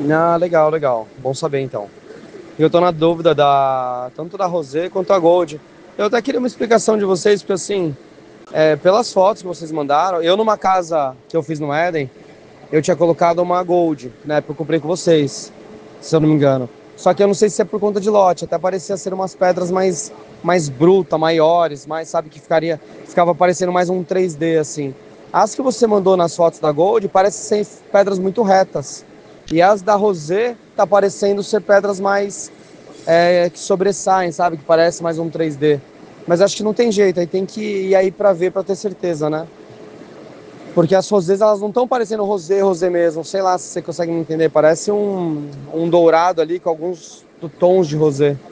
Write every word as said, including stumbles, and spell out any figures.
Ah, legal, legal. Bom saber então. Eu tô na dúvida da tanto da Rosé quanto da Gold. Eu até queria uma explicação de vocês, porque assim, é, pelas fotos que vocês mandaram, eu numa casa que eu fiz no Éden, eu tinha colocado uma Gold, né? Porque eu comprei com vocês, se eu não me engano. Só que eu não sei se é por conta de lote, até parecia ser umas pedras mais, mais brutas, maiores, mais, sabe, que ficaria, ficava parecendo mais um três D, assim. As que você mandou nas fotos da Gold parecem ser pedras muito retas. E as da Rosé tá parecendo ser pedras mais é, que sobressaem, sabe? Que parece mais um três D. Mas acho que não tem jeito, aí tem que ir aí pra ver, pra ter certeza, né? Porque as rosés, elas não estão parecendo rosé, rosé mesmo. Sei lá se você consegue me entender. Parece um, um dourado ali com alguns tons de rosé.